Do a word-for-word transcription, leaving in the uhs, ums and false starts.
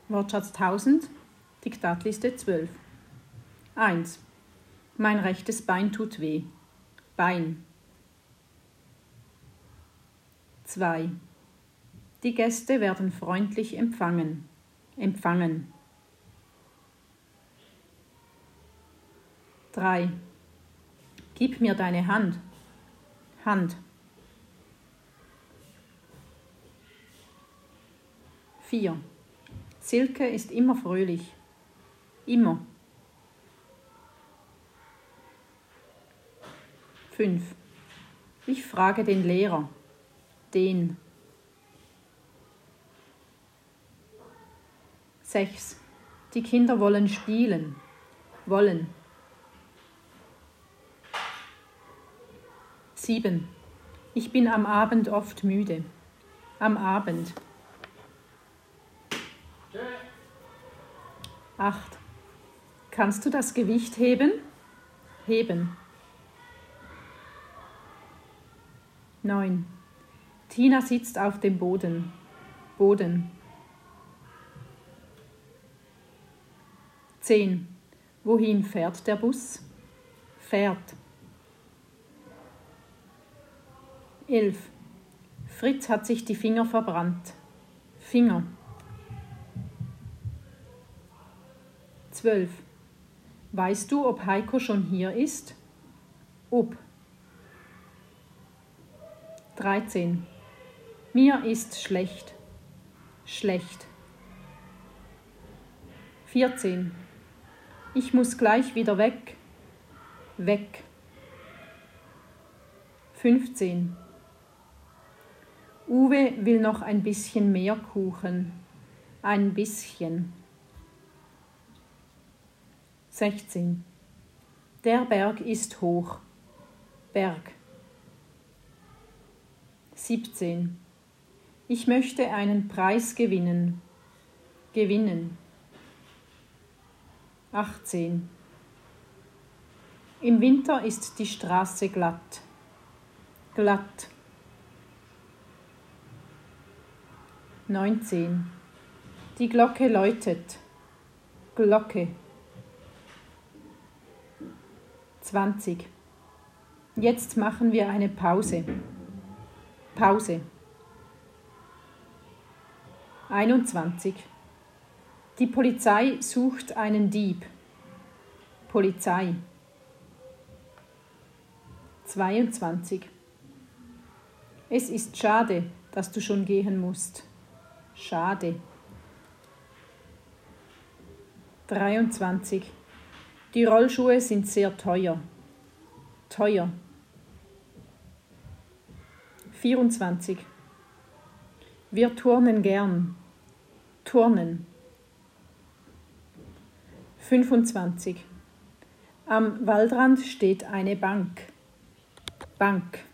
Wortschatz tausend, Diktatliste zwölf. eins. Mein rechtes Bein tut weh. Bein. zwei. Die Gäste werden freundlich empfangen. Empfangen. drei. Gib mir deine Hand. Hand. vier. Silke ist immer fröhlich. Immer. fünf. Ich frage den Lehrer. Den. sechs. Die Kinder wollen spielen. Wollen. sieben. Ich bin am Abend oft müde. Am Abend. acht. Kannst du das Gewicht heben? Heben. neun. Tina sitzt auf dem Boden. Boden. zehn. Wohin fährt der Bus? Fährt. elf. Fritz hat sich die Finger verbrannt. Finger. zwölf. Weißt du, ob Heiko schon hier ist? Ob. dreizehn. Mir ist schlecht. Schlecht. vierzehn. Ich muss gleich wieder weg. Weg. fünfzehn. Uwe will noch ein bisschen mehr Kuchen. Ein bisschen. sechzehn. Der Berg ist hoch. Berg. siebzehn. Ich möchte einen Preis gewinnen. Gewinnen. achtzehn. Im Winter ist die Straße glatt. Glatt. neunzehn. Die Glocke läutet. Glocke. zwanzig. Jetzt machen wir eine Pause. Pause. einundzwanzig. Die Polizei sucht einen Dieb. Polizei. zweiundzwanzig. Es ist schade, dass du schon gehen musst. Schade. dreiundzwanzig. Die Rollschuhe sind sehr teuer. Teuer. vierundzwanzig. Wir turnen gern. Turnen. fünfundzwanzig. Am Waldrand steht eine Bank. Bank.